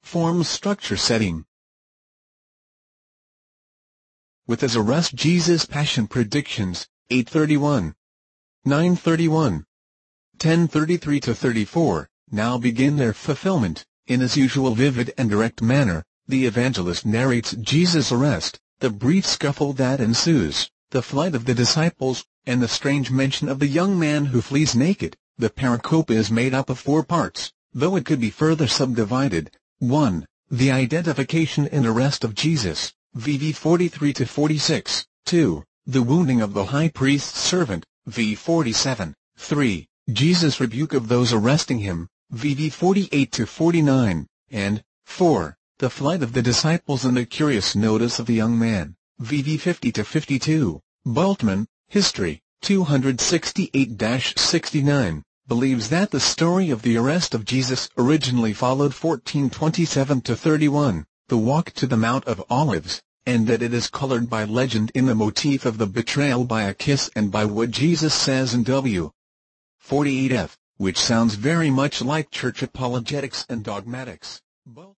Form structure setting. With his arrest, Jesus' passion predictions, 8:31, 9:31, 10:33-34, now begin their fulfillment. In his usual vivid and direct manner, the evangelist narrates Jesus' arrest, the brief scuffle that ensues, the flight of the disciples, and the strange mention of the young man who flees naked. The pericope is made up of 4 parts, though it could be further subdivided. 1. The identification and arrest of Jesus, VV 43-46. 2. The wounding of the high priest's servant, V 47. 3. Jesus' rebuke of those arresting him, VV 48-49. And 4. The flight of the disciples and the curious notice of the young man, VV 50-52. Bultmann, History, 268-69, believes that the story of the arrest of Jesus originally followed 14:27-31, the walk to the Mount of Olives, and that it is colored by legend in the motif of the betrayal by a kiss and by what Jesus says in W. 48f, which sounds very much like church apologetics and dogmatics.